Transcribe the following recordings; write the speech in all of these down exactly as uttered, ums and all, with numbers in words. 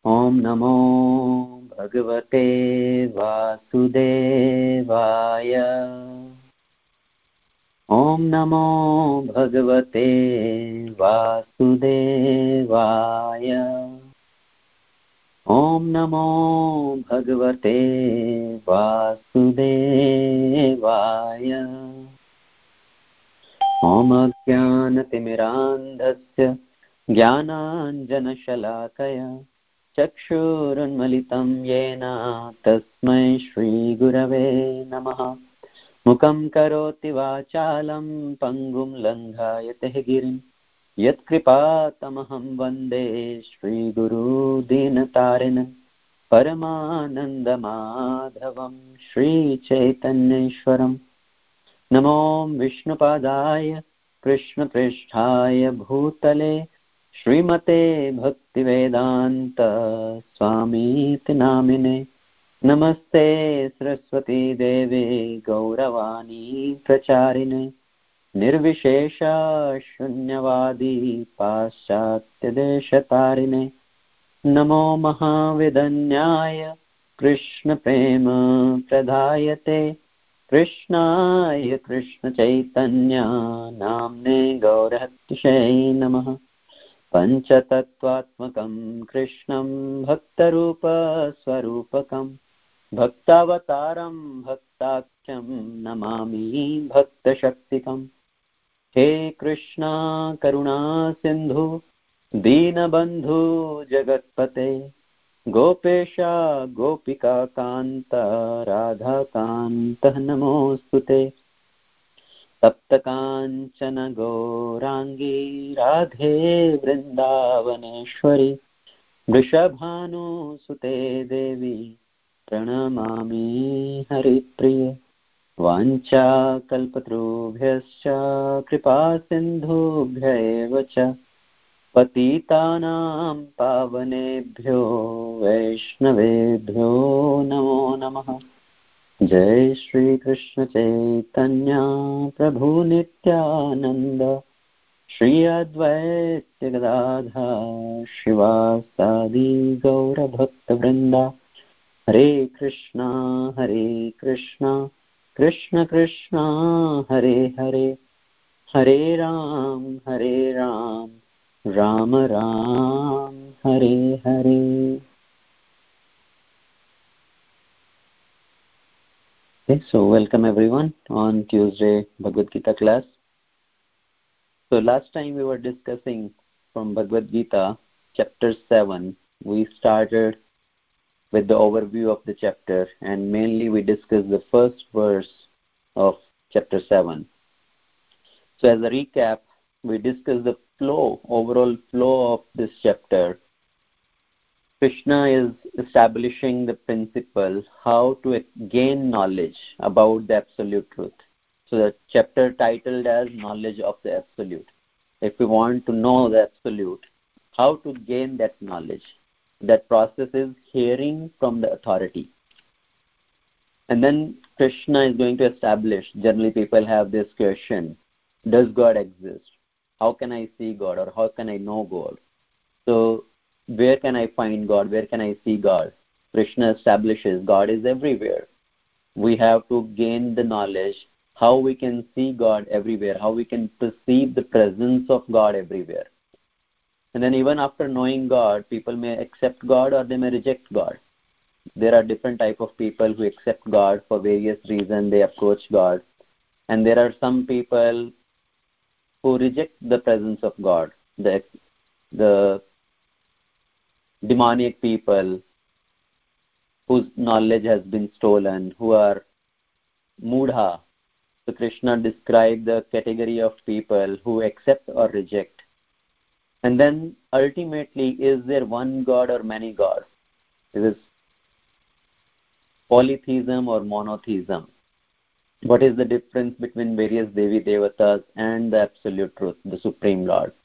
ॐ नमो भगवते वासुदेवाय। ॐ नमो भगवते वासुदेवाय। ॐ नमो भगवते वासुदेवाय। ॐ अज्ञानतिमिरान्धस्य ज्ञानाञ्जनशलाकया चक्षुरुन्मिलितं येन तस्मै श्रीगुरवे नमः। मुखं करोति वाचालं पङ्गुं लङ्घायते गिरिं यत्कृपातमहं वन्दे श्रीगुरुदीनतारिणं परमानन्दमाधवं श्रीचैतन्येश्वरम्। नमो विष्णुपादाय कृष्णपृष्ठाय भूतले श्रीमते भक्तिवेदान्त स्वामीति नामिने। नमस्ते सरस्वती देवे गौरवाणी प्रचारिणे निर्विशेष शून्यवादी पाश्चात्यदेशतारिणे। नमो महाविदन्याय कृष्णप्रेम प्रदायते कृष्णाय कृष्णचैतन्य नाम्ने गौरहतिशये नमः। पञ्चतत्त्वात्मकं कृष्णं भक्तरूपस्वरूपकं भक्तावतारं भक्ताख्यं नमामि भक्तशक्तिकं। हे कृष्णा करुणा सिन्धु दीनबन्धु जगत्पते गोपेशा गोपिका कान्त राधाकान्त नमोऽस्तुते। तप्तकाञ्चन गौराङ्गी राधे वृन्दावनेश्वरी वृषभानुसुते देवी प्रणमामि हरिप्रिये। वाञ्छाकल्पतरुभ्यश्च कृपासिन्धुभ्य एव च पतितानां पावनेभ्यो वैष्णवेभ्यो नमो नमः। जय श्री कृष्ण चैतन्य प्रभु नित्यानंद श्री अद्वैत गदाधर शिवासादि गौर भक्त वृंदा। हरे कृष्णा हरे कृष्णा कृष्ण कृष्णा हरे हरे हरे राम हरे Ram Ram Ram Hare Hare. Okay, so welcome everyone on Tuesday Bhagavad Gita class. So last time we were discussing from Bhagavad Gita chapter seven. We started with the overview of the chapter and mainly we discussed the first verse of chapter seven. So as a recap, we discussed the flow, overall flow of this chapter. Krishna is establishing the principle how to gain knowledge about the absolute truth. So the chapter titled as Knowledge of the Absolute. If we want to know the absolute, how to gain that knowledge? That process is hearing from the authority. And then Krishna is going to establish, generally people have this question, does God exist? How can I see God or how can I know God? So where can I find God? Where can I see God? Krishna establishes God is everywhere. We have to gain the knowledge how we can see God everywhere, how we can perceive the presence of God everywhere. And then even after knowing God, people may accept God or they may reject God. There are different type of people who accept God for various reasons. They approach God. And there are some people who reject the presence of God. The, the demonic people whose knowledge has been stolen, who are mudha. So Krishna described the category of people who accept or reject. And then ultimately, is there one God or many gods? Is it polytheism or monotheism? What is the difference between various Devi Devatas and the absolute truth, the Supreme Lord?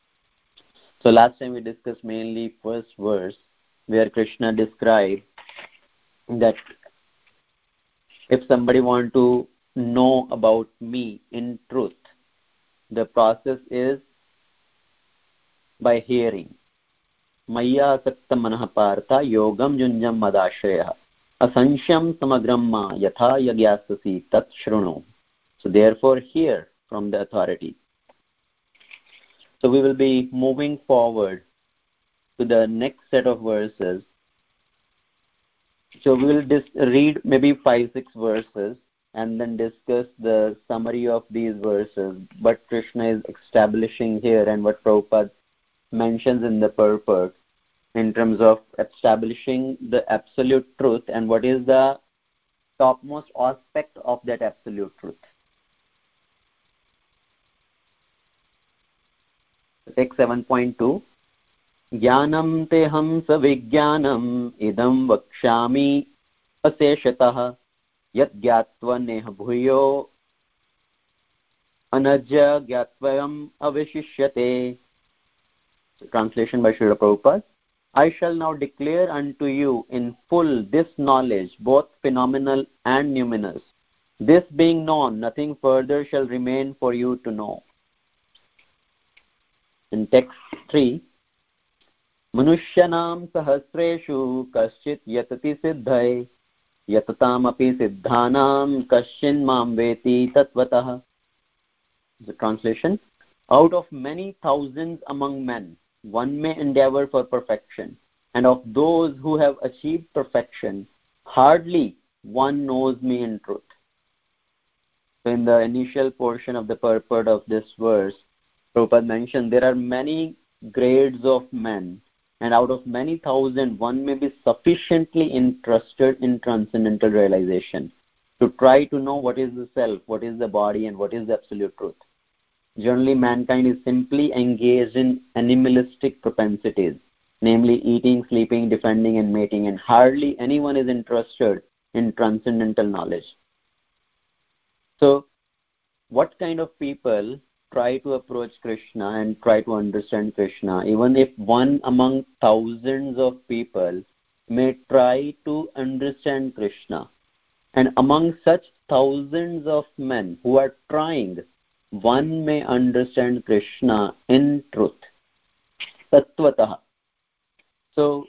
So last time we discussed mainly first verse where Krishna described that if somebody want to know about me in truth, the process is by hearing. maya asakta manah partha yogam junjam madashrayah asansyam samagram ma yatha yagyasasi tat shrunu. So therefore hear from the authority. So we will be moving forward to the next set of verses. So we will just read maybe five, six verses and then discuss the summary of these verses, what Krishna is establishing here and what Prabhupada mentions in the purport in terms of establishing the absolute truth and what is the topmost aspect of that absolute truth. Text seven point two. Jnanam teham savijnanam idam vakshami aseshatah yat gyatva neha bhuyo anajya gyatvam avishishyate. Translation by Srila Prabhupada. I shall now declare unto you in full this knowledge, both phenomenal and numinous. This being known, nothing further shall remain for you to know. In text three, Manushyanam sahasreshu kaschit yatati siddhai yatatam api siddhanam kaschin mam veti tatvatah. The translation. Out of many thousands among men, one may endeavor for perfection, and of those who have achieved perfection, hardly one knows me in truth. So in the initial portion of the purport of this verse, Prabhupada mentioned there are many grades of men, and out of many thousand, one may be sufficiently interested in transcendental realization to try to know what is the self, what is the body, and what is the absolute truth. Generally, mankind is simply engaged in animalistic propensities, namely eating, sleeping, defending, and mating, and hardly anyone is interested in transcendental knowledge. So, what kind of people try to approach Krishna and try to understand Krishna, even if one among thousands of people may try to understand Krishna? And among such thousands of men who are trying, one may understand Krishna in truth, tattvataha. So,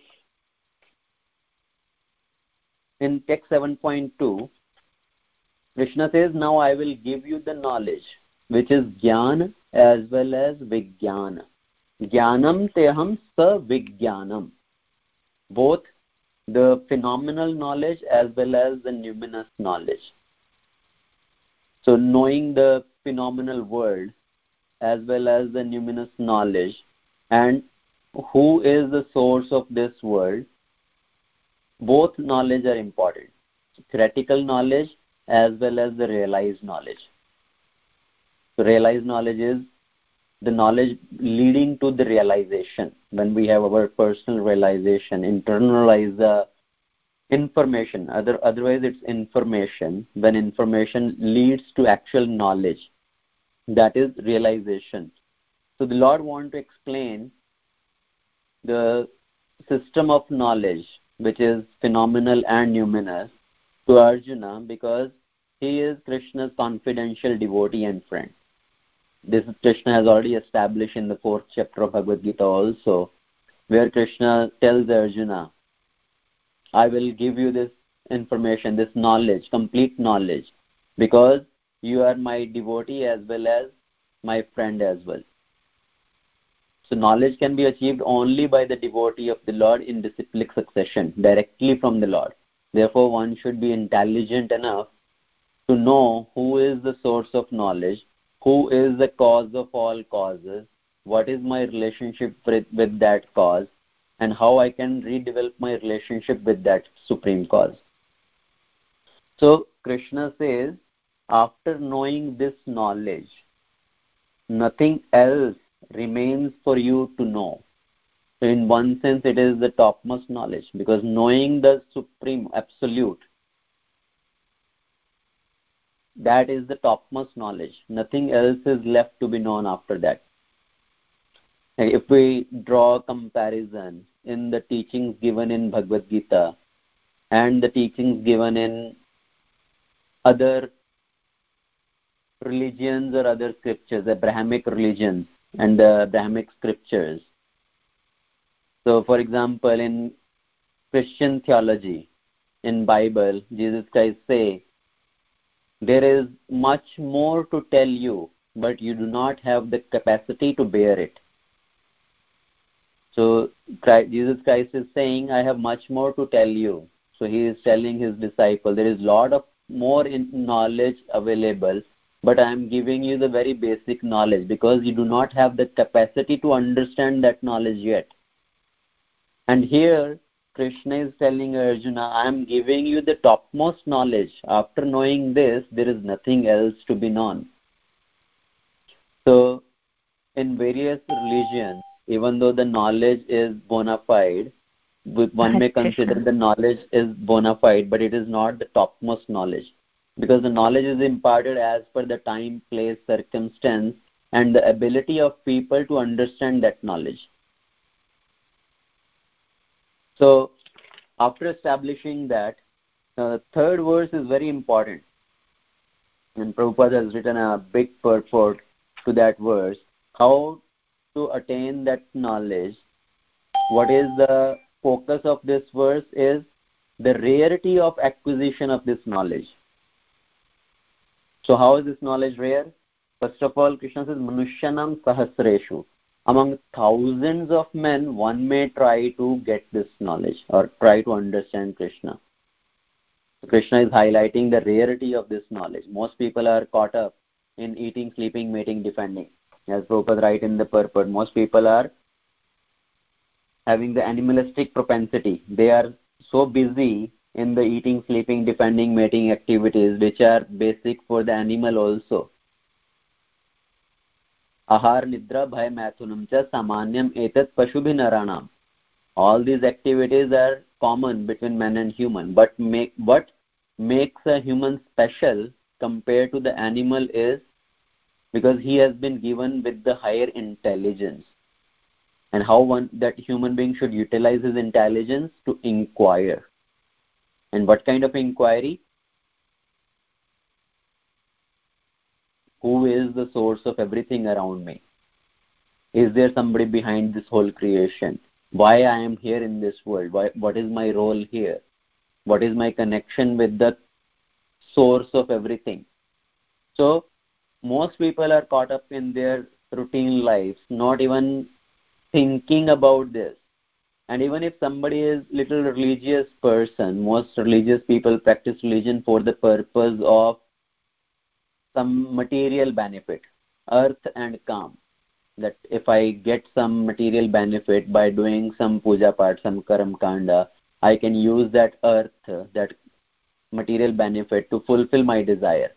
in text seven point two, Krishna says, now I will give you the knowledge, which is jnana as well as vijnana. Jnanam teham sa vijnanam. Both the phenomenal knowledge as well as the numinous knowledge. So knowing the phenomenal world as well as the numinous knowledge and who is the source of this world, both knowledge are important. Theoretical knowledge as well as the realized knowledge. So realized knowledge is the knowledge leading to the realization. When we have our personal realization, internalize the information. Other, otherwise it's information. When information leads to actual knowledge, that is realization. So the Lord wants to explain the system of knowledge, which is phenomenal and numinous, to Arjuna because he is Krishna's confidential devotee and friend. This Krishna has already established in the fourth chapter of Bhagavad Gita also, where Krishna tells Arjuna, I will give you this information, this knowledge, complete knowledge, because you are my devotee as well as my friend as well. So knowledge can be achieved only by the devotee of the Lord in disciplic succession, directly from the Lord. Therefore, one should be intelligent enough to know who is the source of knowledge, who is the cause of all causes, what is my relationship with, with that cause, and how I can redevelop my relationship with that supreme cause. So Krishna says, after knowing this knowledge, nothing else remains for you to know. So in one sense, it is the topmost knowledge, because knowing the supreme absolute, that is the topmost knowledge. Nothing else is left to be known after that. If we draw a comparison in the teachings given in Bhagavad Gita and the teachings given in other religions or other scriptures, Abrahamic religions and the Abrahamic scriptures, So for example, in Christian theology, in Bible, Jesus Christ say, there is much more to tell you, but you do not have the capacity to bear it. So Christ, Jesus Christ is saying, I have much more to tell you. So he is telling his disciple, there is a lot of more in knowledge available, but I am giving you the very basic knowledge because you do not have the capacity to understand that knowledge yet. And here Krishna is telling Arjuna, I am giving you the topmost knowledge. After knowing this, there is nothing else to be known. So in various religions, even though the knowledge is bona fide, one may consider the knowledge is bona fide, but it is not the topmost knowledge, because the knowledge is imparted as per the time, place, circumstance, and the ability of people to understand that knowledge. So after establishing that, the third verse is very important, and Prabhupada has written a big purport to that verse, how to attain that knowledge. What is the focus of this verse is the rarity of acquisition of this knowledge. So how is this knowledge rare? First of all, Krishna says, Manushyanam sahasreshu. Among thousands of men, one may try to get this knowledge or try to understand Krishna. So Krishna is highlighting the rarity of this knowledge. Most people are caught up in eating, sleeping, mating, defending. As Prabhupada writes in the purport, most people are having the animalistic propensity. They are so busy in the eating, sleeping, defending, mating activities, which are basic for the animal also. Ahar, nidra, bhay, mathunam cha samanyam etat pashubhi naranam. All these activities are common between man and human, but make, what makes a human special compared to the animal is because he has been given with the higher intelligence. And how one that human being should utilize his intelligence to inquire. And what kind of inquiry? Who is the source of everything around me? Is there somebody behind this whole creation? Why I am here in this world? Why, what is my role here? What is my connection with the source of everything? So most people are caught up in their routine lives, not even thinking about this. And even if somebody is little religious person, most religious people practice religion for the purpose of some material benefit, earth and calm. That if I get some material benefit by doing some puja part, some karam kanda, I can use that earth, that material benefit to fulfill my desire.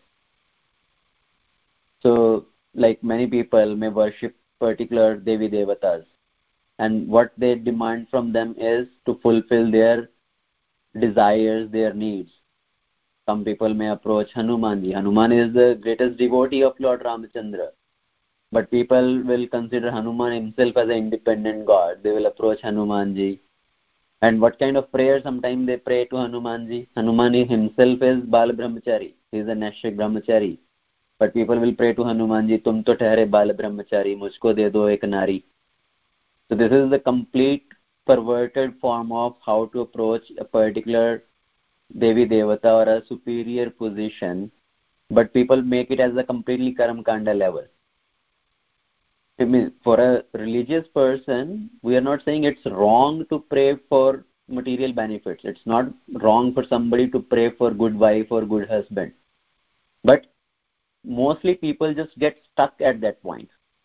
So like many people may worship particular Devi Devatas, and what they demand from them is to fulfill their desires, their needs. Some people may approach Hanumanji. Hanuman is the greatest devotee of Lord Ramachandra. But people will consider Hanuman himself as an independent god. They will approach Hanumanji. And what kind of prayer? Sometimes they pray to Hanumanji. Hanuman himself is Bal Brahmachari. He is a Naishik Brahmachari. But people will pray to Hanumanji, Tum to thehre Bal Brahmachari, mujhko de do ek nari. So this is the complete perverted form of how to approach a particular Devi Devata or a superior position, but people make it as a completely Karam Kanda level. I mean, for a religious person, we are not saying it's wrong to pray for material benefits. It's not wrong for somebody to pray for good wife or good husband. But mostly people just get stuck at that point.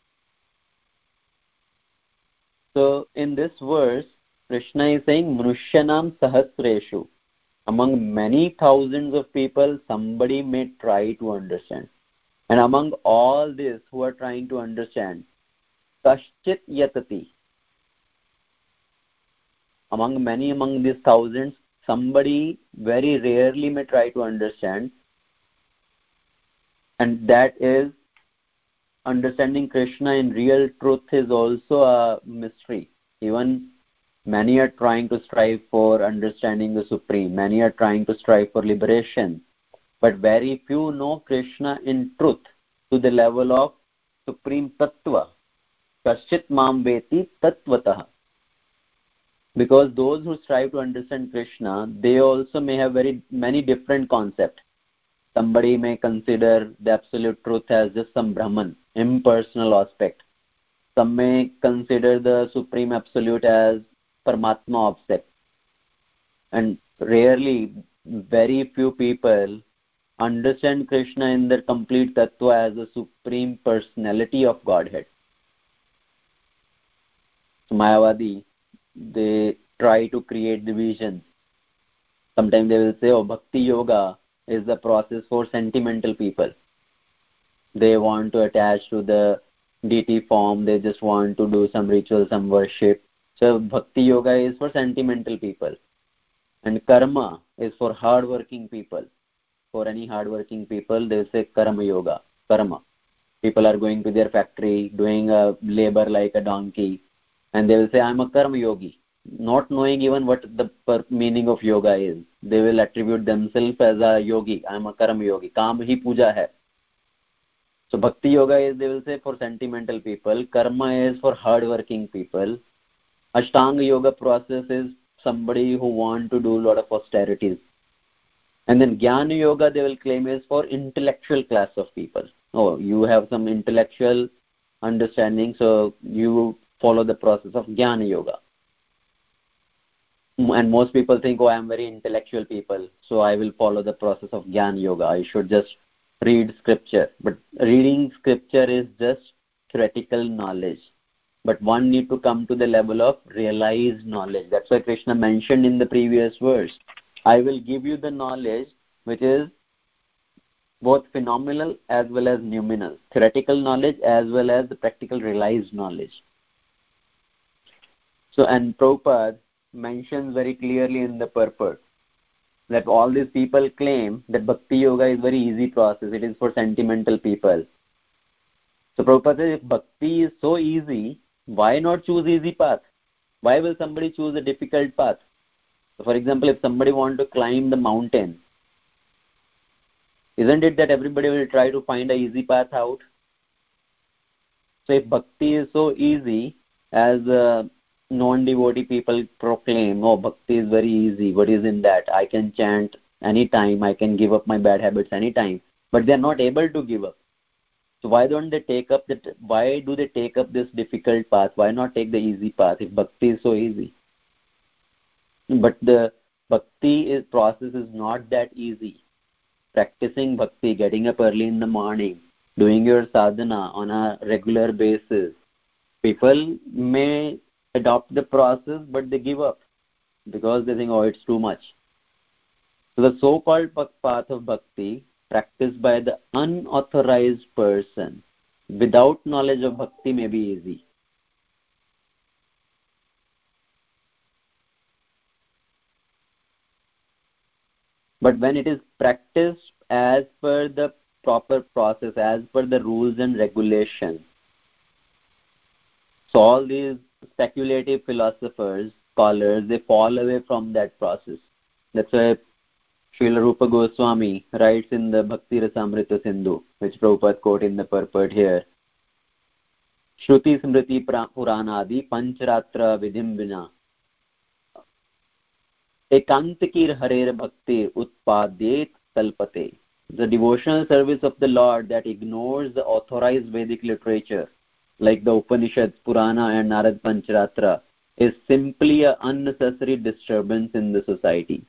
So in this verse, Krishna is saying, Manushyanam sahasreshu. Among many thousands of people, somebody may try to understand. And among all this who are trying to understand, Kaschit yatati. Among many among these thousands, somebody very rarely may try to understand. And that is, understanding Krishna in real truth is also a mystery. Even many are trying to strive for understanding the Supreme. Many are trying to strive for liberation. But very few know Krishna in truth to the level of Supreme Tattva. Kaschit mam veti tattvataha. Because those who strive to understand Krishna, they also may have very many different concepts. Somebody may consider the absolute truth as just some Brahman, impersonal aspect. Some may consider the supreme absolute as Paramatma aspect. And rarely, very few people understand Krishna in their complete tattva as the supreme personality of Godhead. So Mayavadi, they try to create divisions. Sometimes they will say, oh, Bhakti Yoga is the process for sentimental people. They want to attach to the deity form. They just want to do some ritual, some worship. So Bhakti Yoga is for sentimental people. And Karma is for hard-working people. For any hard-working people, they will say Karma Yoga, Karma. People are going to their factory, doing a labor like a donkey. And they will say, I'm a Karma Yogi. Not knowing even what the meaning of yoga is. They will attribute themselves as a yogi. I'm a Karma Yogi. Kaam hi puja hai. So Bhakti Yoga is, they will say, for sentimental people. Karma is for hard-working people. Ashtanga Yoga process is somebody who want to do a lot of austerities. And then Jnana Yoga, they will claim, is for intellectual class of people. Oh, you have some intellectual understanding, so you follow the process of Jnana Yoga. And most people think, oh, I am very intellectual people, so I will follow the process of Jnana Yoga. I should just read scripture. But reading scripture is just theoretical knowledge. But one need to come to the level of realized knowledge. That's why Krishna mentioned in the previous verse, I will give you the knowledge which is both phenomenal as well as noumenal. Theoretical knowledge as well as the practical realized knowledge. So, and Prabhupada mentions very clearly in the purport that all these people claim that Bhakti Yoga is very easy process. It is for sentimental people. So Prabhupada says, if Bhakti is so easy, why not choose easy path? Why will somebody choose a difficult path? So for example, if somebody wants to climb the mountain, isn't it that everybody will try to find an easy path out? So if Bhakti is so easy, as uh, non-devotee people proclaim, oh, Bhakti is very easy, what is in that? I can chant anytime, I can give up my bad habits anytime. But they are not able to give up. So why don't they take up the, why do they take up this difficult path? Why not take the easy path if Bhakti is so easy? But the Bhakti is, process is not that easy. Practicing Bhakti, getting up early in the morning, doing your sadhana on a regular basis, people may adopt the process, but they give up because they think, oh, it's too much. So the so-called path of Bhakti, practiced by the unauthorized person, without knowledge of Bhakti, may be easy. But when it is practiced as per the proper process, as per the rules and regulations, so all these speculative philosophers, scholars, they fall away from that process. That's why Srila Rupa Goswami writes in the Bhakti Rasamrita Sindhu, which Prabhupada quote in the purport here, Shruti Smriti Puranadi Pancharatra Vidhim Vina Ekantikir Harer Bhakti Utpadyet Kalpate. The devotional service of the Lord that ignores the authorized Vedic literature like the Upanishads, Purana and Narad Pancharatra is simply an unnecessary disturbance in the society.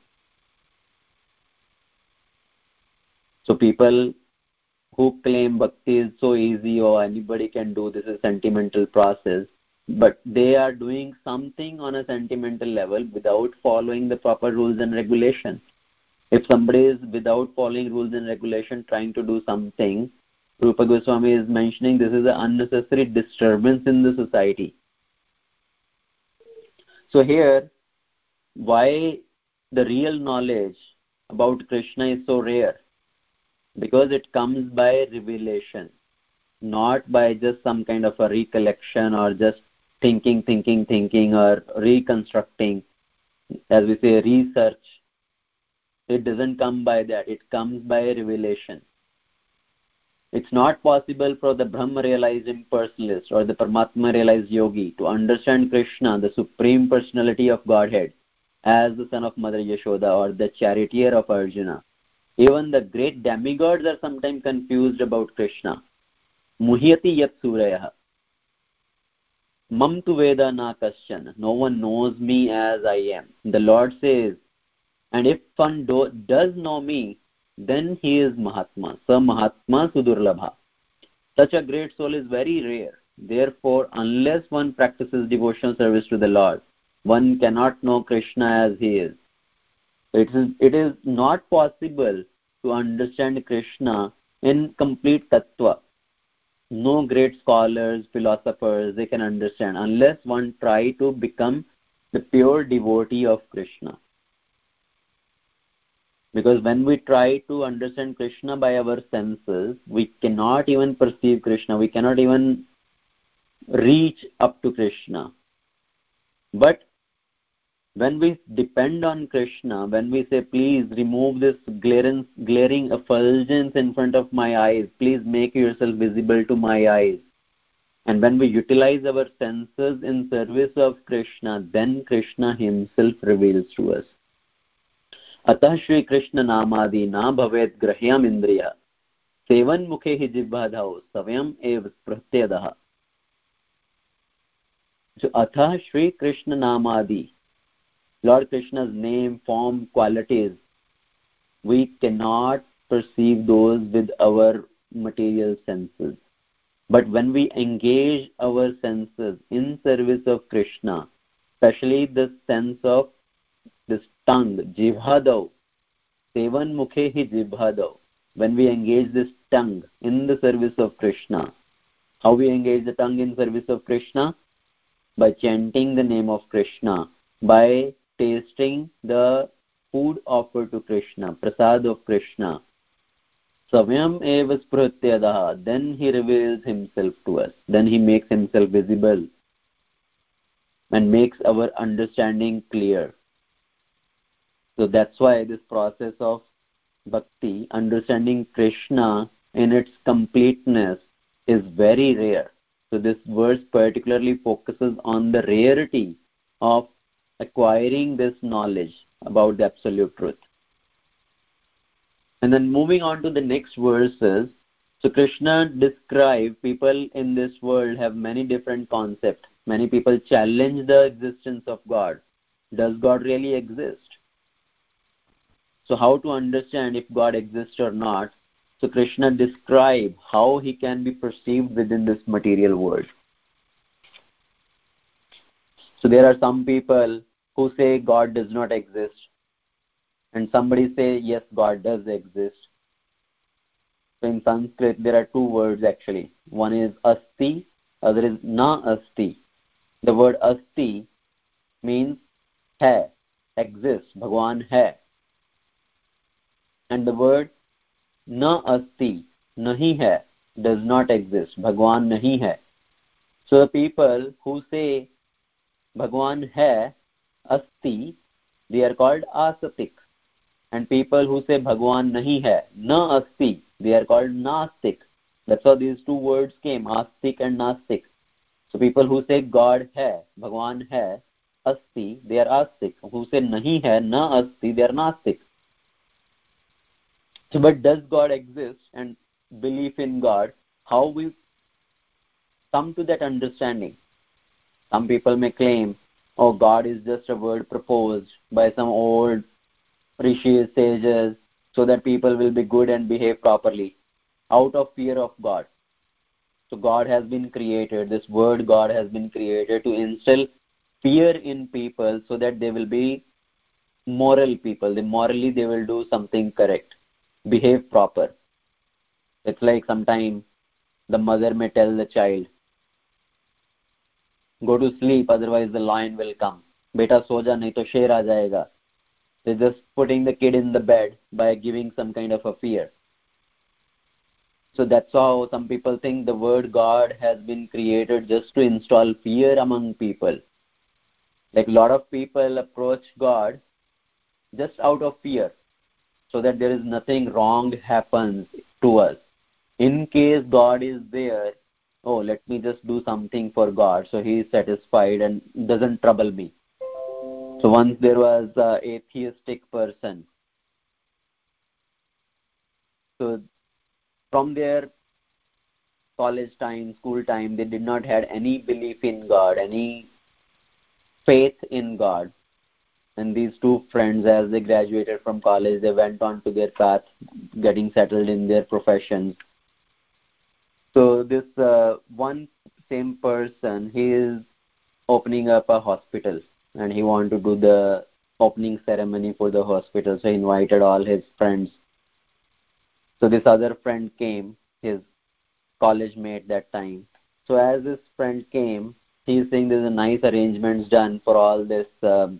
So people who claim Bhakti is so easy or anybody can do this is a sentimental process, but they are doing something on a sentimental level without following the proper rules and regulations. If somebody is without following rules and regulations trying to do something, Rupa Goswami is mentioning this is an unnecessary disturbance in the society. So here, why the real knowledge about Krishna is so rare? Because it comes by revelation, not by just some kind of a recollection or just thinking, thinking, thinking or reconstructing, as we say, research. It doesn't come by that. It comes by revelation. It's not possible for the Brahma realized impersonalist or the Paramatma realized yogi to understand Krishna, the Supreme Personality of Godhead, as the son of Mother Yashoda or the charioteer of Arjuna. Even the great demigods are sometimes confused about Krishna. Muhyati yat surayah. Mam tu veda na kaschan. No one knows me as I am. The Lord says, and if one do, does know me, then he is Mahatma. Sa Mahatma Sudurlabha. Such a great soul is very rare. Therefore, unless one practices devotional service to the Lord, one cannot know Krishna as he is. It is, it is not possible to understand Krishna in complete tattva. No great scholars, philosophers, they can understand unless one try to become the pure devotee of Krishna. Because when we try to understand Krishna by our senses, we cannot even perceive Krishna. We cannot even reach up to Krishna. But when we depend on Krishna, when we say, please remove this glaring, glaring effulgence in front of my eyes, please make yourself visible to my eyes. And when we utilize our senses in service of Krishna, then Krishna himself reveals to us. Atah Shri Krishna Namadi na bhavet grahyam indriya sevan mukhe hi jibhadhao savyam ev pratyadaha. So Atah Shri Krishna Namadi, Lord Krishna's name, form, qualities, we cannot perceive those with our material senses. But when we engage our senses in service of Krishna, especially the sense of this tongue, jivhadav, sevan mukhe hi jivhadav, when we engage this tongue in the service of Krishna, how we engage the tongue in service of Krishna? By chanting the name of Krishna, by tasting the food offered to Krishna, prasad of Krishna. Savyam eva sprutyadaha, then he reveals himself to us, then he makes himself visible and makes our understanding clear. So that's why this process of bhakti, understanding Krishna in its completeness, is very rare. So this verse particularly focuses on the rarity of acquiring this knowledge about the absolute truth. And then moving on to the next verses, so Krishna describes people in this world have many different concepts. Many people challenge the existence of God. Does God really exist? So how to understand if God exists or not? So Krishna describes how he can be perceived within this material world. So there are some people who say God does not exist, and somebody say yes, God does exist. So in Sanskrit there are two words actually. One is asti, other is na asti. The word asti means hai, exists, Bhagwan hai. And the word na asti, nahi hai, does not exist, Bhagwan nahi hai. So the people who say Bhagwan hai, asti, they are called asatik. And people who say Bhagwan nahi hai, na asti, they are called nastik. That's how these two words came, astik and nastik. So people who say God hai, Bhagwan hai, asti, they are astik. Who say nahi hai, na asti, they are nastik. So, but does God exist, and belief in God, how we come to that understanding? Some people may claim, oh, God is just a word proposed by some old rishis, sages, so that people will be good and behave properly, out of fear of God. So God has been created, this word God has been created to instill fear in people so that they will be moral people. They, morally they will do something correct, behave proper. It's like sometimes the mother may tell the child, go to sleep, otherwise the lion will come. Beta soja nahi to sher aa jayega. They're just putting the kid in the bed by giving some kind of a fear. So that's how some people think the word God has been created just to install fear among people. Like a lot of people approach God just out of fear, so that there is nothing wrong happens to us. In case God is there, oh, let me just do something for God, so he is satisfied and doesn't trouble me. So once there was an atheistic person. So from their college time, school time, they did not have any belief in God, any faith in God. And these two friends, as they graduated from college, they went on to their path, getting settled in their professions. So this uh, one same person, he is opening up a hospital, and he wanted to do the opening ceremony for the hospital. So he invited all his friends. So this other friend came, his college mate that time. So as this friend came, he is saying there's a nice arrangements done for all this um,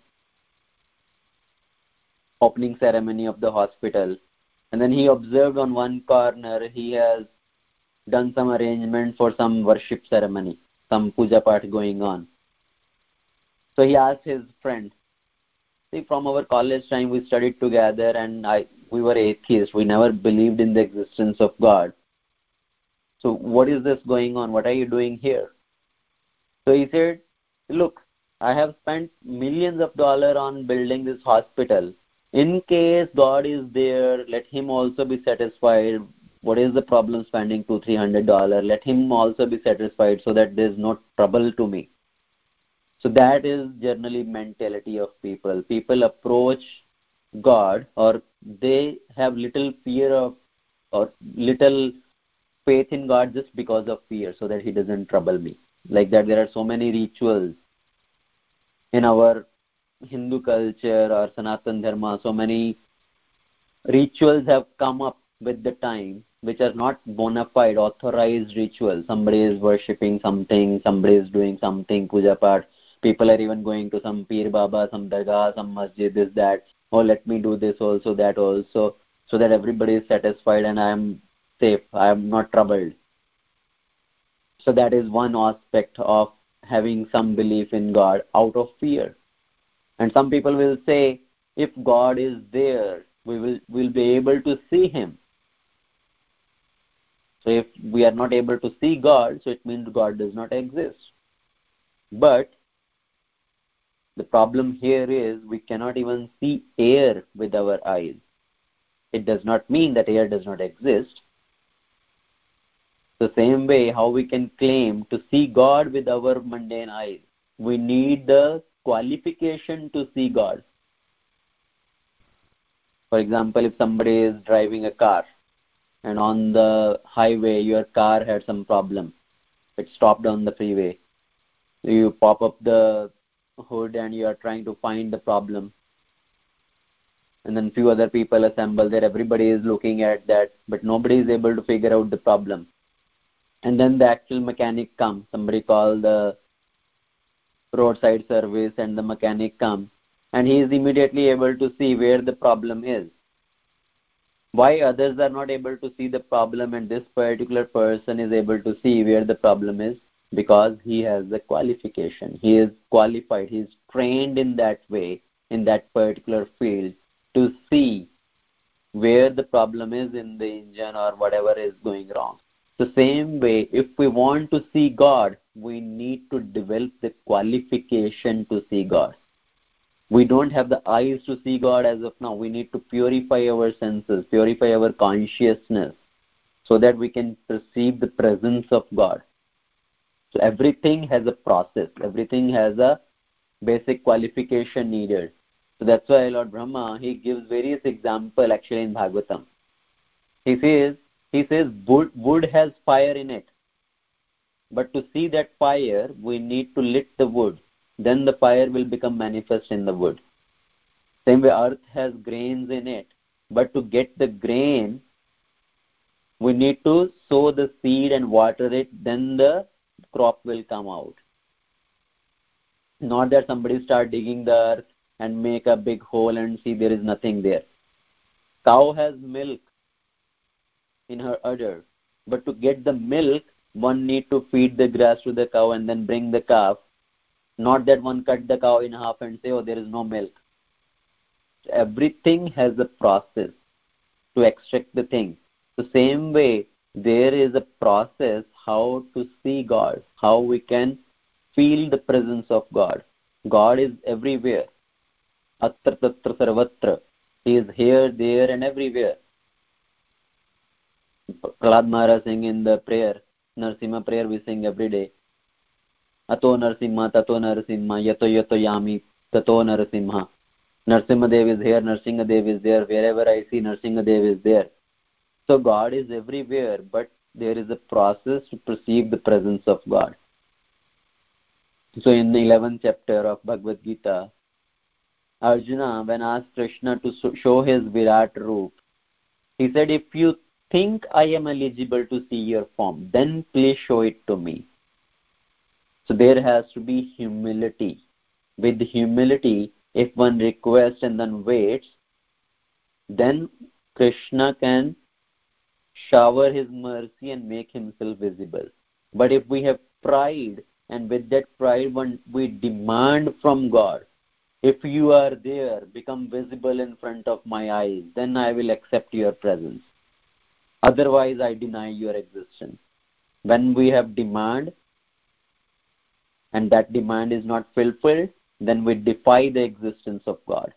opening ceremony of the hospital. And then he observed on one corner he has done some arrangement for some worship ceremony, some puja part going on. So he asked his friend, see, from our college time we studied together, and I we were atheists. We never believed in the existence of God. So what is this going on? What are you doing here? So he said, look, I have spent millions of dollars on building this hospital. In case God is there, let him also be satisfied. What is the problem spending two, three hundred dollars? Let him also be satisfied so that there is no trouble to me. So that is generally mentality of people. People approach God, or they have little fear of, or little faith in God just because of fear, so that he doesn't trouble me. Like that, there are so many rituals in our Hindu culture or Sanatan Dharma. So many rituals have come up with the time, which are not bona fide, authorized rituals. Somebody is worshipping something, somebody is doing something, puja part. People are even going to some Peer Baba, some Dargah, some masjid, this, that. Oh, let me do this also, that also, so that everybody is satisfied and I am safe, I am not troubled. So that is one aspect of having some belief in God out of fear. And some people will say, if God is there, we will will be able to see him. So if we are not able to see God, so it means God does not exist. But the problem here is we cannot even see air with our eyes. It does not mean that air does not exist. The same way how we can claim to see God with our mundane eyes, we need the qualification to see God. For example, if somebody is driving a car and on the highway your car had some problem, it stopped on the freeway, you pop up the hood and you are trying to find the problem, and then few other people assemble there, everybody is looking at that, but nobody is able to figure out the problem. And then the actual mechanic comes, somebody call the roadside service and the mechanic comes, and he is immediately able to see where the problem is. Why others are not able to see the problem and this particular person is able to see where the problem is? Because he has the qualification. He is qualified. He is trained in that way, in that particular field, to see where the problem is in the engine or whatever is going wrong. The same way, if we want to see God, we need to develop the qualification to see God. We don't have the eyes to see God as of now. We need to purify our senses, purify our consciousness, so that we can perceive the presence of God. So everything has a process. Everything has a basic qualification needed. So that's why Lord Brahma, he gives various examples actually in Bhagavatam. He says, he says wood, wood has fire in it. But to see that fire, we need to lit the wood. Then the fire will become manifest in the wood. Same way earth has grains in it. But to get the grain, we need to sow the seed and water it, then the crop will come out. Not that somebody start digging the earth and make a big hole and see there is nothing there. Cow has milk in her udder. But to get the milk, one need to feed the grass to the cow and then bring the calf. Not that one cut the cow in half and say, oh, there is no milk. Everything has a process to extract the thing. The same way, there is a process how to see God, how we can feel the presence of God. God is everywhere. Atra tatra sarvatra. He is here, there and everywhere. Prahlad Maharaj sing in the prayer, Narsimha prayer we sing every day. Ato Narsimha, Tato Narsimha, Yato Yato Yami, Tato Narsimha. Narsimha Dev is here, Narsimha Dev is there. Wherever I see Narsimha Dev is there. So God is everywhere, but there is a process to perceive the presence of God. So in the eleventh chapter of Bhagavad Gita, Arjuna, when asked Krishna to show his Virat Roop, he said, if you think I am eligible to see your form, then please show it to me. So there has to be humility. With humility, if one requests and then waits, then Krishna can shower his mercy and make himself visible. But if we have pride, and with that pride one we demand from God, if you are there, become visible in front of my eyes, then I will accept your presence. Otherwise I deny your existence. When we have demand and that demand is not fulfilled, then we defy the existence of God.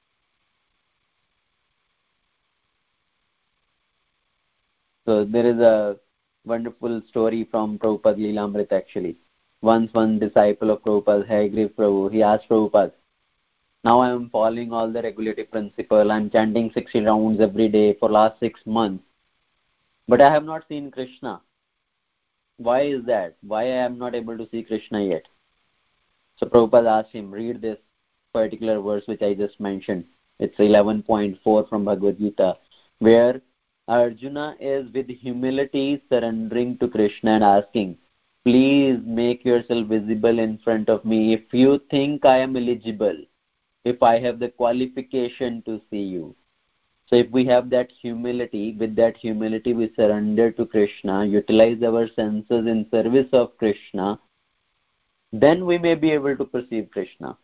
So there is a wonderful story from Prabhupada Leelamrita actually. Once one disciple of Prabhupada, Hayagriv Prabhu, he asked Prabhupada, now I am following all the regulative principle, I am chanting sixty rounds every day for last six months, but I have not seen Krishna. Why is that? Why I am not able to see Krishna yet? So Prabhupada asked him, read this particular verse which I just mentioned. It's eleven point four from Bhagavad Gita, where Arjuna is with humility surrendering to Krishna and asking, please make yourself visible in front of me if you think I am eligible, if I have the qualification to see you. So if we have that humility, with that humility we surrender to Krishna, utilize our senses in service of Krishna, then we may be able to perceive Krishna.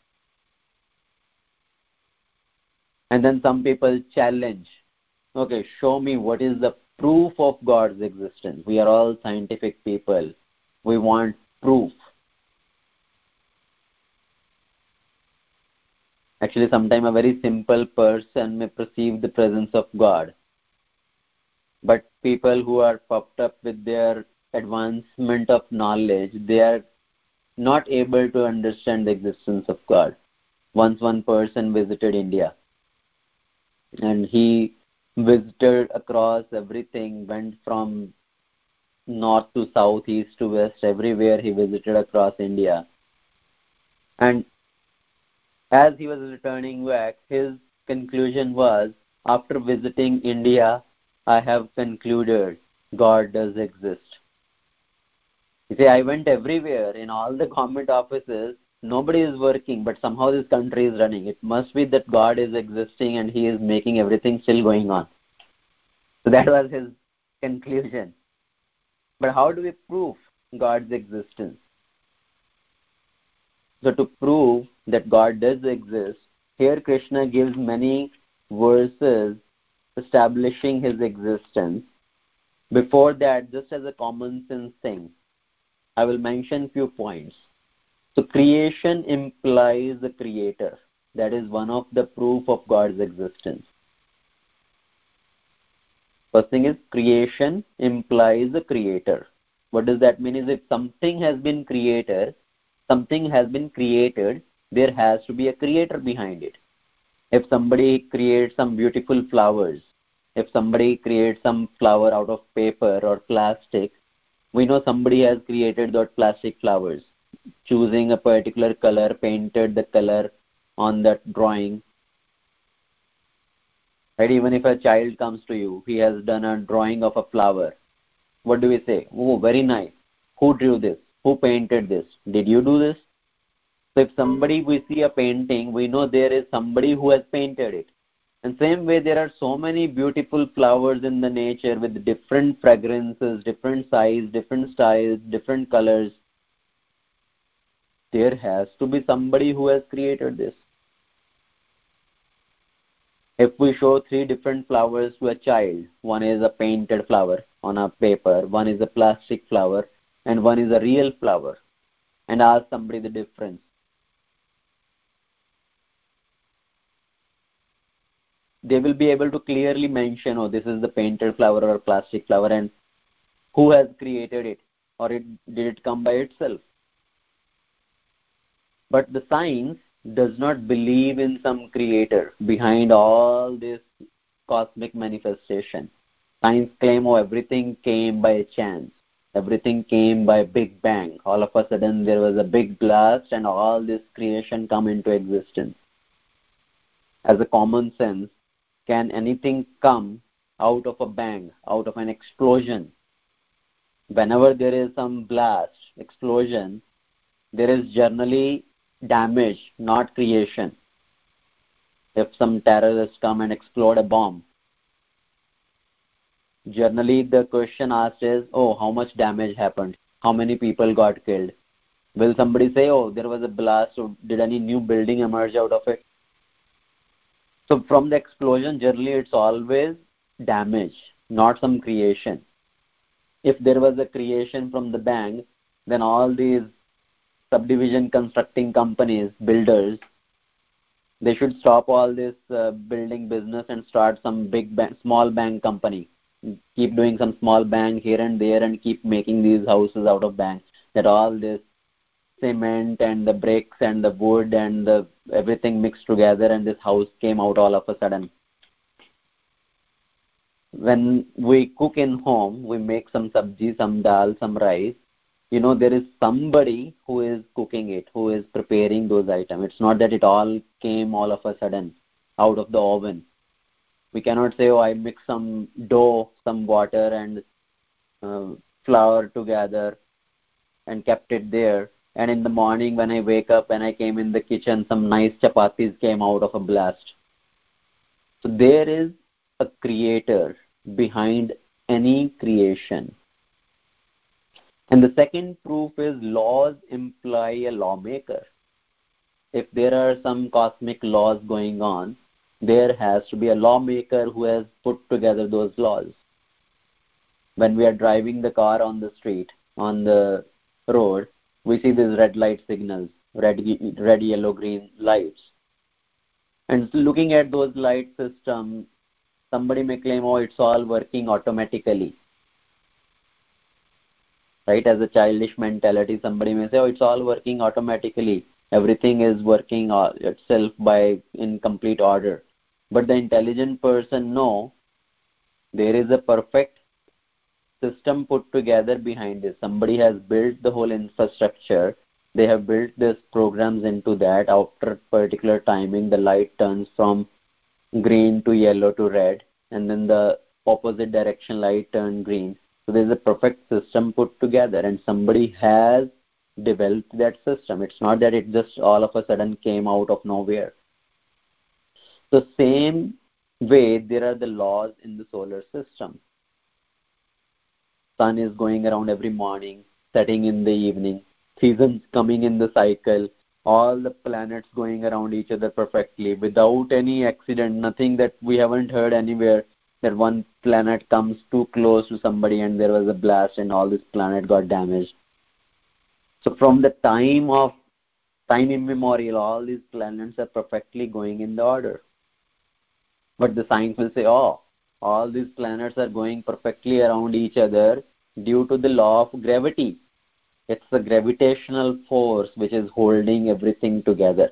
And then some people challenge, okay, show me what is the proof of God's existence. We are all scientific people. We want proof. Actually, sometimes a very simple person may perceive the presence of God. But people who are puffed up with their advancement of knowledge, they are not able to understand the existence of God. Once one person visited India, and he visited across everything, went from north to south, east to west, everywhere he visited across India. And as he was returning back, his conclusion was, after visiting India, I have concluded God does exist. You see, I went everywhere, in all the government offices, nobody is working, but somehow this country is running. It must be that God is existing and he is making everything still going on. So that was his conclusion. But how do we prove God's existence? So to prove that God does exist, here Krishna gives many verses establishing his existence. Before that, just as a common sense thing, I will mention few points. So creation implies a creator. That is one of the proof of God's existence. First thing is, creation implies a creator. What does that mean? Is if something has been created, something has been created, there has to be a creator behind it. If somebody creates some beautiful flowers, if somebody creates some flower out of paper or plastic, we know somebody has created those plastic flowers, choosing a particular color, painted the color on that drawing. Right? Even if a child comes to you, he has done a drawing of a flower. What do we say? Oh, very nice. Who drew this? Who painted this? Did you do this? So if somebody, we see a painting, we know there is somebody who has painted it. And same way, there are so many beautiful flowers in the nature with different fragrances, different size, different styles, different colors. There has to be somebody who has created this. If we show three different flowers to a child, one is a painted flower on a paper, one is a plastic flower, and one is a real flower, and ask somebody the difference, they will be able to clearly mention, oh, this is the painted flower or plastic flower, and who has created it, or it, did it come by itself? But the science does not believe in some creator behind all this cosmic manifestation. Science claim, oh, everything came by chance. Everything came by Big Bang. All of a sudden there was a big blast and all this creation come into existence. As a common sense, can anything come out of a bang, out of an explosion? Whenever there is some blast, explosion, there is generally damage, not creation. If some terrorists come and explode a bomb, generally the question asked is, oh, how much damage happened? How many people got killed? Will somebody say, oh, there was a blast, so did any new building emerge out of it? So from the explosion, generally it's always damage, not some creation. If there was a creation from the bang, then all these subdivision constructing companies, builders, they should stop all this uh, building business and start some big bang, small bang company. Keep doing some small bang here and there and keep making these houses out of bang. That all this cement and the bricks and the wood and the everything mixed together and this house came out all of a sudden. When we cook in home, we make some sabji, some dal, some rice. You know, there is somebody who is cooking it, who is preparing those items. It's not that it all came all of a sudden out of the oven. We cannot say, oh, I mix some dough, some water and uh, flour together and kept it there. And in the morning when I wake up and I came in the kitchen, some nice chapatis came out of a blast. So there is a creator behind any creation. And the second proof is laws imply a lawmaker. If there are some cosmic laws going on, there has to be a lawmaker who has put together those laws. When we are driving the car on the street, on the road, we see these red light signals, red, red, yellow, green lights. And looking at those light systems, somebody may claim, oh, it's all working automatically. Right? As a childish mentality, somebody may say, oh, it's all working automatically. Everything is working itself by in complete order. But the intelligent person knows there is a perfect system put together behind this. Somebody has built the whole infrastructure. They have built these programs into that. After particular timing, the light turns from green to yellow to red, and then the opposite direction light turns green. So there's a perfect system put together, and somebody has developed that system. It's not that it just all of a sudden came out of nowhere. The same way, there are the laws in the solar system. Sun is going around every morning, setting in the evening, seasons coming in the cycle, all the planets going around each other perfectly without any accident, nothing that we haven't heard anywhere that one planet comes too close to somebody and there was a blast and all this planet got damaged. So from the time of time immemorial, all these planets are perfectly going in the order. But the science will say, oh, all these planets are going perfectly around each other due to the law of gravity. It's the gravitational force which is holding everything together.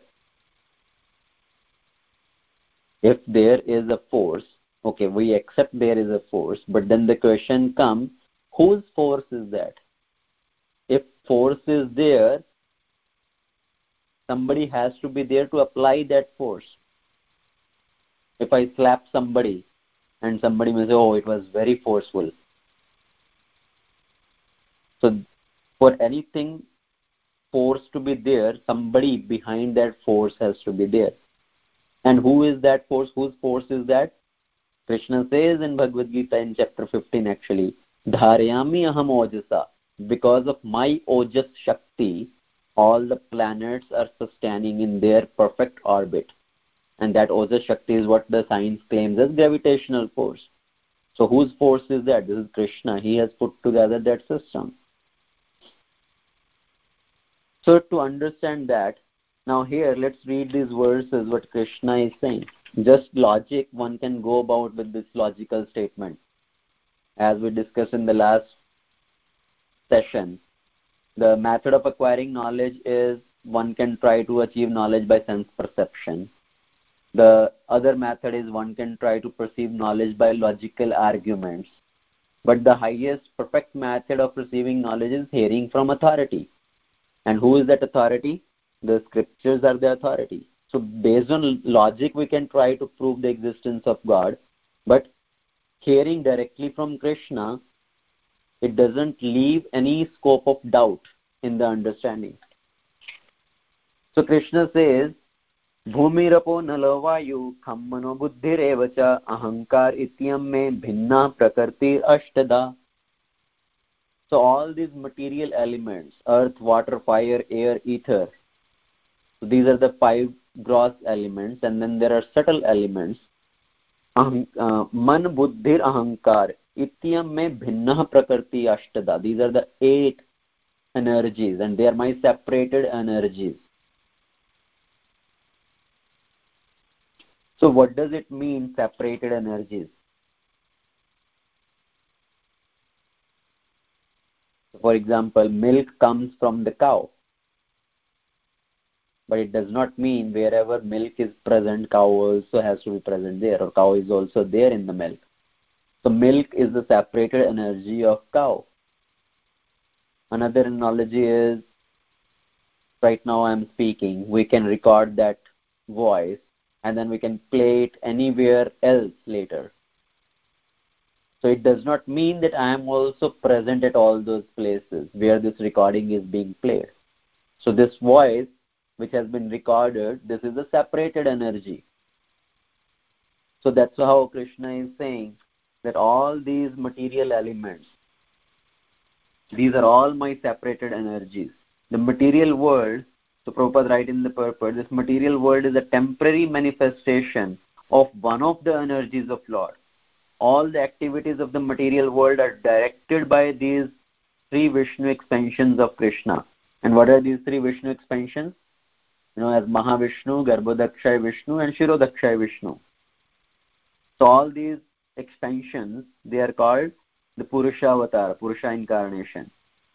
If there is a force, okay, we accept there is a force, but then the question comes, whose force is that? If force is there, somebody has to be there to apply that force. If I slap somebody and somebody may say, oh, it was very forceful. So for anything force to be there, somebody behind that force has to be there. And who is that force? Whose force is that? Krishna says in Bhagavad Gita in chapter fifteen actually, Dharayami aham ojasa. Because of my ojas shakti, all the planets are sustaining in their perfect orbit. And that Oja Shakti is what the science claims as gravitational force. So whose force is that? This is Krishna. He has put together that system. So to understand that, now here let's read these verses, what Krishna is saying. Just logic, one can go about with this logical statement. As we discussed in the last session, the method of acquiring knowledge is one can try to achieve knowledge by sense perception. The other method is one can try to perceive knowledge by logical arguments. But the highest perfect method of receiving knowledge is hearing from authority. And who is that authority? The scriptures are the authority. So based on logic, we can try to prove the existence of God. But hearing directly from Krishna, it doesn't leave any scope of doubt in the understanding. So Krishna says, Bhumirapo nalavayu khammano buddhirevacha ahankar ityam me bhinna prakarti ashtada. So all these material elements, earth, water, fire, air, ether, so these are the five gross elements, and then there are subtle elements. Man buddhir ahankar ityam me bhinna prakarti ashtada. These are the eight energies, and they are my separated energies. So what does it mean, separated energies? For example, milk comes from the cow. But it does not mean wherever milk is present, cow also has to be present there, or cow is also there in the milk. So milk is the separated energy of cow. Another analogy is, right now I am speaking, we can record that voice and then we can play it anywhere else later. So it does not mean that I am also present at all those places where this recording is being played. So this voice which has been recorded, this is a separated energy. So that's how Krishna is saying that all these material elements, these are all my separated energies. The material world, so Prabhupada writes in the purport, this material world is a temporary manifestation of one of the energies of Lord. All the activities of the material world are directed by these three Vishnu expansions of Krishna. And what are these three Vishnu expansions? You know, as Mahavishnu, Garbhodakshay Vishnu, and Shirodakshay Vishnu. So all these expansions, they are called the Purusha Avatar, Purusha incarnation.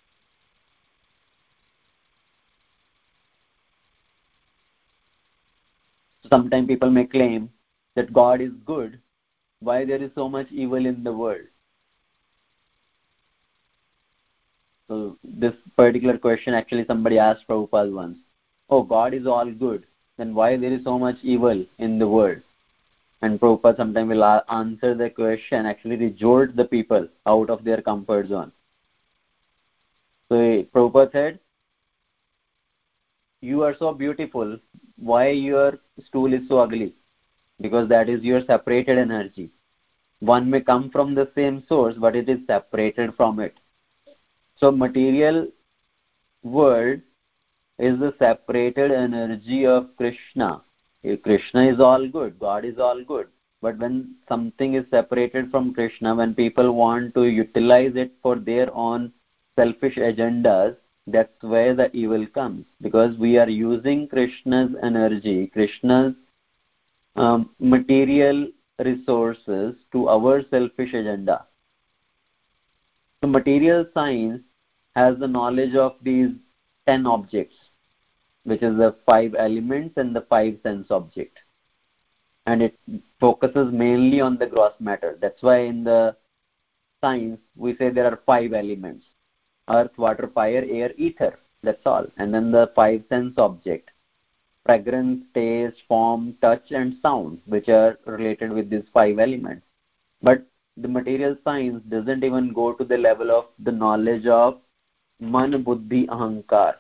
Sometimes people may claim that God is good. Why there is so much evil in the world? So this particular question actually somebody asked Prabhupada once. Oh, God is all good. Then why there is so much evil in the world? And Prabhupada sometimes will answer the question, actually rejolt the people out of their comfort zone. So Prabhupada said, you are so beautiful. Why your stool is so ugly? Because that is your separated energy. One may come from the same source, but it is separated from it. So material world is the separated energy of Krishna. If Krishna is all good, God is all good. But when something is separated from Krishna, when people want to utilize it for their own selfish agendas, that's where the evil comes. Because we are using Krishna's energy, Krishna's um, material resources to our selfish agenda. So material science has the knowledge of these ten objects, which is the five elements and the five sense objects. And it focuses mainly on the gross matter. That's why in the science we say there are five elements: earth, water, fire, air, ether. That's all. And then the five sense objects: fragrance, taste, form, touch, and sound, which are related with these five elements. But the material science doesn't even go to the level of the knowledge of man, buddhi, ahankar.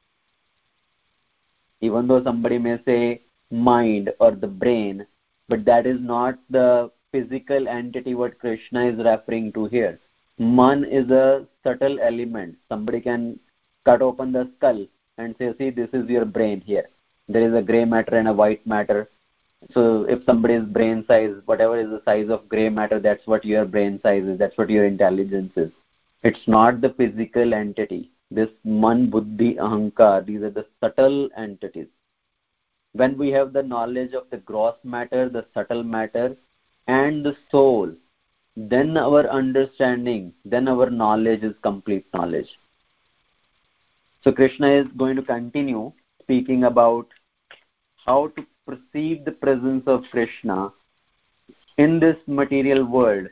Even though somebody may say mind or the brain, but that is not the physical entity what Krishna is referring to here. Man is a subtle element. Somebody can cut open the skull and say, see, this is your brain here. There is a gray matter and a white matter. So if somebody's brain size, whatever is the size of gray matter, that's what your brain size is, that's what your intelligence is. It's not the physical entity. This man, buddhi, ahankar, these are the subtle entities. When we have the knowledge of the gross matter, the subtle matter, and the soul, then our understanding, then our knowledge is complete knowledge. So Krishna is going to continue speaking about how to perceive the presence of Krishna in this material world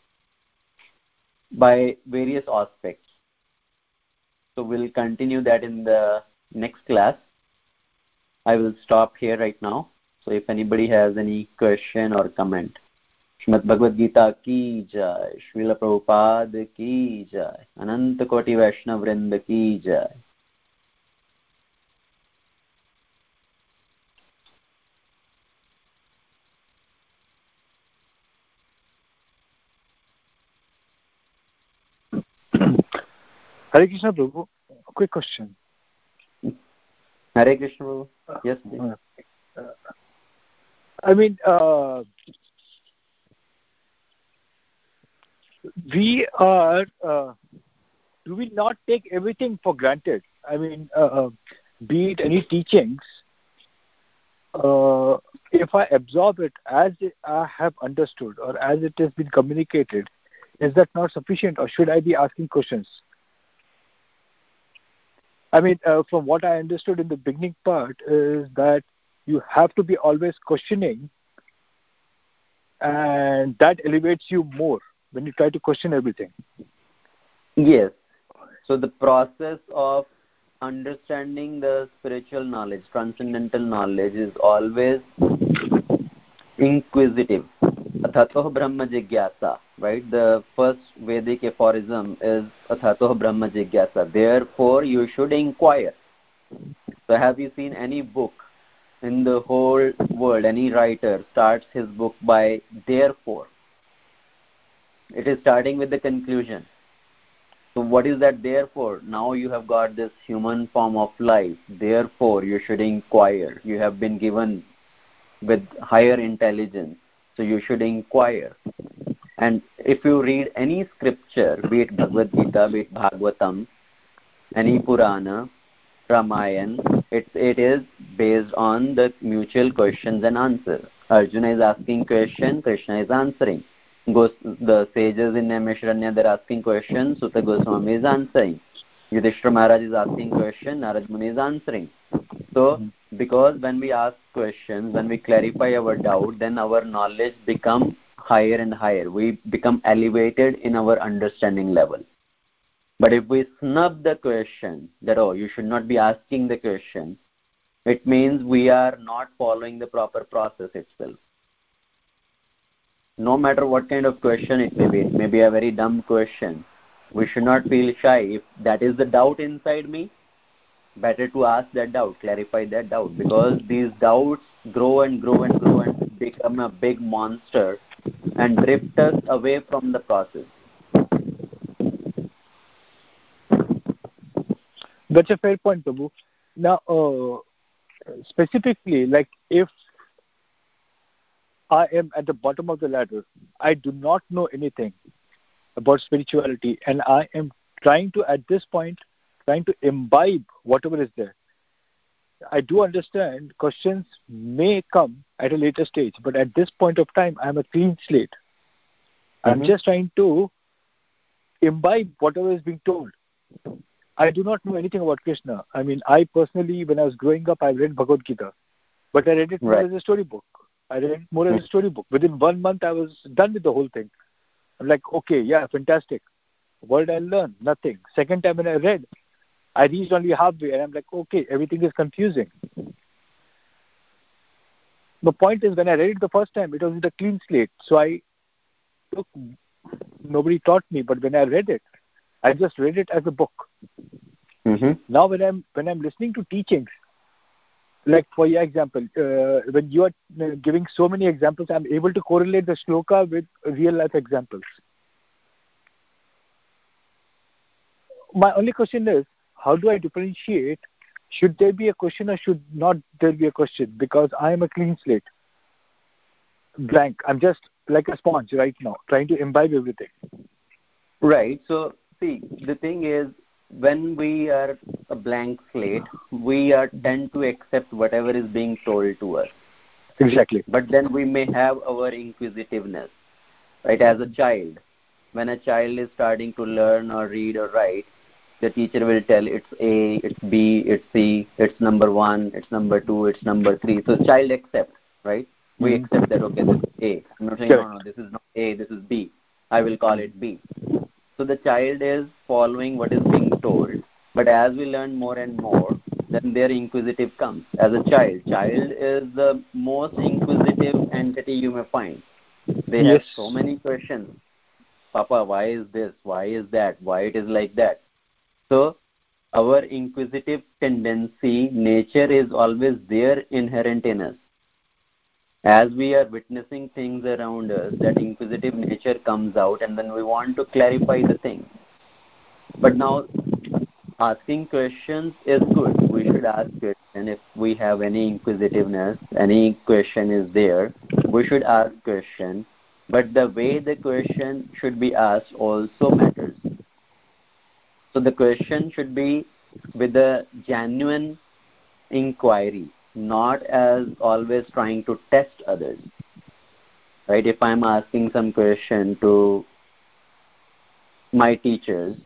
by various aspects. So we'll continue that in the next class. I will stop here right now. So if anybody has any question or comment. Srimad Bhagavad Gita ki jai, Srila Prabhupada ki jai, Ananta Koti Vaishnava Vrinda ki jai. Hare Krishna Prabhu, a quick question. Hare Krishna Prabhu. Yes, please. Uh, I mean, uh, we are, uh, do we not take everything for granted? I mean, uh, be it any teachings, uh, if I absorb it as I have understood or as it has been communicated, is that not sufficient, or should I be asking questions? I mean, uh, from what I understood in the beginning part is that you have to be always questioning, and that elevates you more when you try to question everything. Yes. So the process of understanding the spiritual knowledge, transcendental knowledge, is always inquisitive. Athatoh Brahma Jigyasa, right? The first Vedic aphorism is Athatoh Brahma Jigyasa. Therefore, you should inquire. So have you seen any book in the whole world, any writer starts his book by therefore? It is starting with the conclusion. So what is that therefore? Now you have got this human form of life. Therefore, you should inquire. You have been given with higher intelligence. So you should inquire. And if you read any scripture, be it Bhagavad Gita, be it Bhagavatam, any Purana, Ramayana, it, it is based on the mutual questions and answers. Arjuna is asking question, Krishna is answering. Gos, the sages in Naimisharanya, they're asking questions, Sutta Goswami is answering. Yudhishthira Maharaj is asking question, Narad Muni is answering. So, because when we ask questions, when we clarify our doubt, then our knowledge becomes higher and higher. We become elevated in our understanding level. But if we snub the question, that, oh, you should not be asking the question, it means we are not following the proper process itself. No matter what kind of question it may be, it may be a very dumb question. We should not feel shy. If that is the doubt inside me, better to ask that doubt, clarify that doubt, because these doubts grow and grow and grow and become a big monster and drift us away from the process. That's a fair point, Prabhu. Now, uh, specifically, like if I am at the bottom of the ladder, I do not know anything about spirituality, and I am trying to, at this point, trying to imbibe whatever is there. I do understand questions may come at a later stage, but at this point of time, I'm a clean slate. Mm-hmm. I'm just trying to imbibe whatever is being told. I do not know anything about Krishna. I mean, I personally, when I was growing up, I read Bhagavad Gita, but I read it more right. as a storybook. I read it more as a storybook. Within one month, I was done with the whole thing. I'm like, okay, yeah, fantastic. What did I learn? Nothing. Second time when I read, I reached only halfway, and I'm like, okay, everything is confusing. The point is, when I read it the first time, it was with a clean slate. So I took, nobody taught me, but when I read it, I just read it as a book. Mm-hmm. Now, when I'm when I'm listening to teachings, like for your example, uh, when you are uh, giving so many examples, I'm able to correlate the shloka with real life examples. My only question is, how do I differentiate? Should there be a question or should not there be a question? Because I am a clean slate. blank. I'm just like a sponge right now, trying to imbibe everything. Right. So, see, the thing is, when we are a blank slate, we are tend to accept whatever is being told to us. Exactly. But then we may have our inquisitiveness, right? As a child, when a child is starting to learn or read or write, the teacher will tell it's A, it's B, it's C, it's number one, it's number two, it's number three. So child accepts, right? We Mm-hmm. accept that, okay, this is A. I'm not saying, Correct. no, no, this is not A, this is B. I will call it B. So the child is following what is being told. But as we learn more and more, then their inquisitive comes. As a child, child is the most inquisitive entity you may find. They Yes. have so many questions. Papa, why is this? Why is that? Why it is like that? So our inquisitive tendency, nature is always there inherent in us. As we are witnessing things around us, that inquisitive nature comes out, and then we want to clarify the thing. But now, asking questions is good. We should ask questions. If we have any inquisitiveness, any question is there, we should ask question. But the way the question should be asked also matters. So the question should be with a genuine inquiry, not as always trying to test others. Right? If I'm asking some question to my teachers,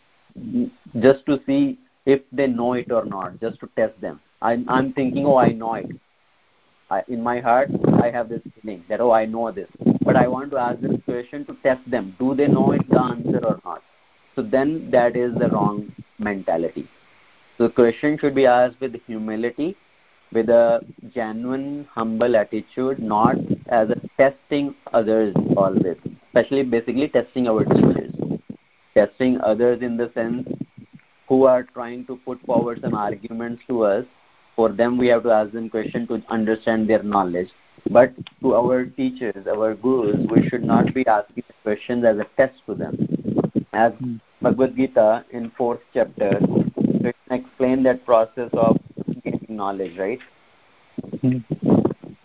just to see if they know it or not, just to test them. I'm, I'm thinking, oh, I know it. I, in my heart, I have this feeling that, oh, I know this. But I want to ask this question to test them. Do they know it, the answer or not? So then that is the wrong mentality. So the question should be asked with humility, with a genuine, humble attitude, not as a testing others always, especially basically testing our teachers. Testing others in the sense who are trying to put forward some arguments to us. For them, we have to ask them questions to understand their knowledge. But to our teachers, our gurus, we should not be asking questions as a test to them. As Bhagavad Gita in fourth chapter, Krishna explained that process of gaining knowledge, right? Mm-hmm.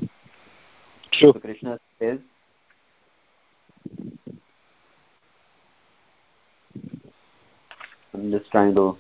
True. So Krishna says, I'm just trying to.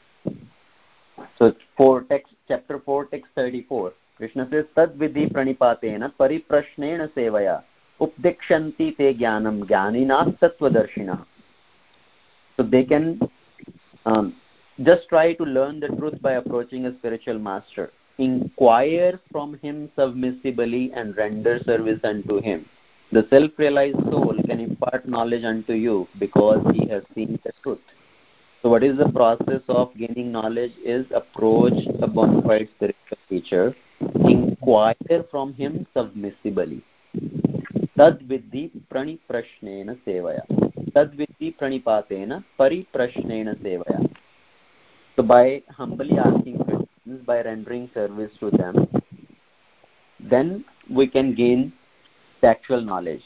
So four text, chapter four, text thirty-four. Krishna says, Tad vidhi pranipatena pariprashnena sevaya updikshanti te jnanam jnaninas tattvadarshina. So they can um, just try to learn the truth by approaching a spiritual master. Inquire from him submissively and render service unto him. The self-realized soul can impart knowledge unto you because he has seen the truth. So what is the process of gaining knowledge is approach a bona fide spiritual teacher, inquire from him submissively. Tad vidhi praniprashnena sevaya. Tad vidhi pranipatena pariprashnena sevaya. So by humbly asking questions, by rendering service to them, then we can gain the actual knowledge.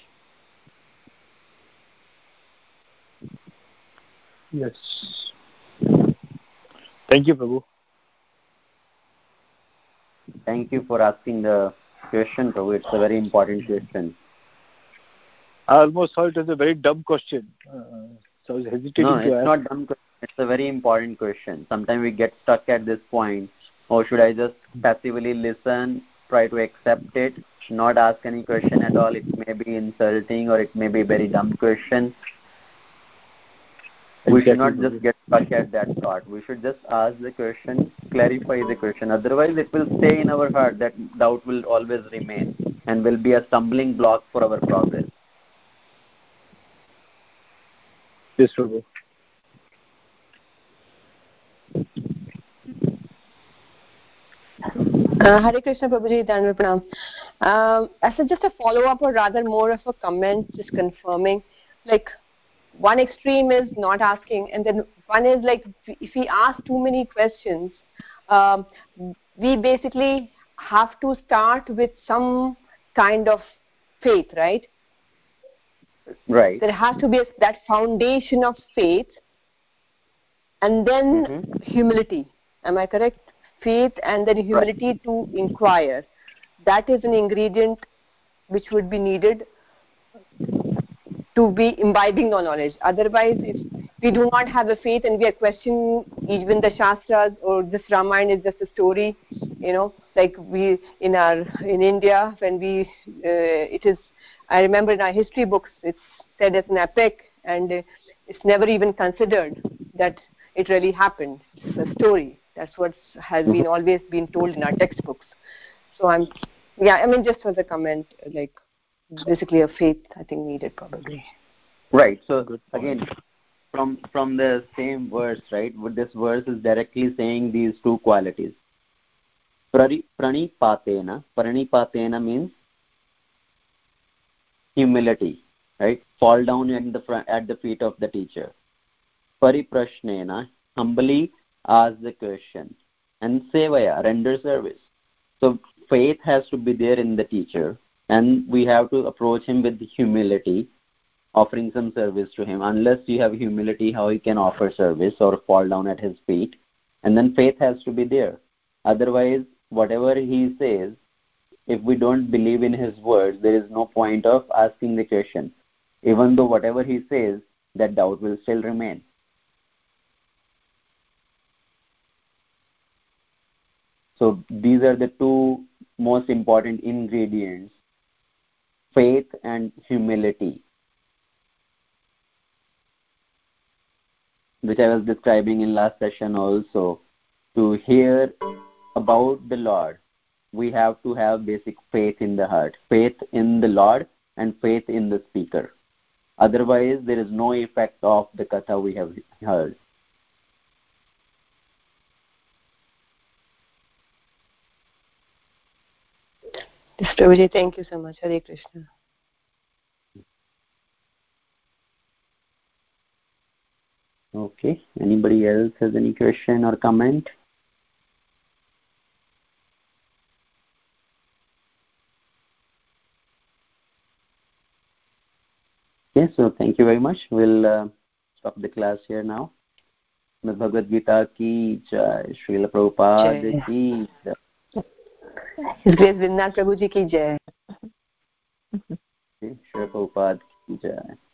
Yes. Thank you, Prabhu. Thank you for asking the question, Prabhu. It's a very important question. I almost thought it was a very dumb question. Uh, so I was hesitating no, to it's ask. not dumb question. It's a very important question. Sometimes we get stuck at this point. Or should I just passively listen, try to accept it, not ask any question at all? It may be insulting or it may be a very dumb question. We Exactly. should not just get stuck at that thought. We should just ask the question, clarify the question. Otherwise, it will stay in our heart. That doubt will always remain and will be a stumbling block for our progress. Yes, Prabhu. Uh, Hare Krishna, Prabhuji, Dhanvar Pranam. Um, as a, just a follow-up or rather more of a comment, just confirming, like one extreme is not asking, and then one is like if we ask too many questions, um, we basically have to start with some kind of faith, right? Right. There has to be a, that foundation of faith, and then mm-hmm. humility. Am I correct? Faith and then humility right. to inquire. That is an ingredient which would be needed to be imbibing the knowledge. Otherwise, if we do not have the faith and we are questioning even the Shastras, or this Ramayana is just a story, you know, like we in our in India when we uh, it is, I remember in our history books it's said as an epic, and uh, it's never even considered that it really happened. It's a story. That's what has been always been told in our textbooks. So I'm, yeah, I mean, just as a comment, like basically a faith I think needed probably. Right. So again, from from the same verse, right? What this verse is directly saying these two qualities. Prani pranipatena. Pranipatena means humility, right? Fall down at the front, at the feet of the teacher. Pariprashnena, humbly ask the question, and sevaya, render service. So faith has to be there in the teacher, and we have to approach him with humility, offering some service to him. Unless you have humility, how you can offer service or fall down at his feet? And then faith has to be there. Otherwise, whatever he says, if we don't believe in his words, there is no point of asking the question. Even though whatever he says, that doubt will still remain. So these are the two most important ingredients, faith and humility, which I was describing in last session also. To hear about the Lord, we have to have basic faith in the heart, faith in the Lord and faith in the speaker. Otherwise, there is no effect of the katha we have heard. Mister Vijay, thank you so much. Hare Krishna. Okay. Anybody else has any question or comment? Okay, so thank you very much. We'll uh, stop the class here now. Bhagavad Gita ki jai, Srila Prabhupada ki jai. His Grace Vrindavan Prabhuji ki jai. Srila Prabhupada ki jai.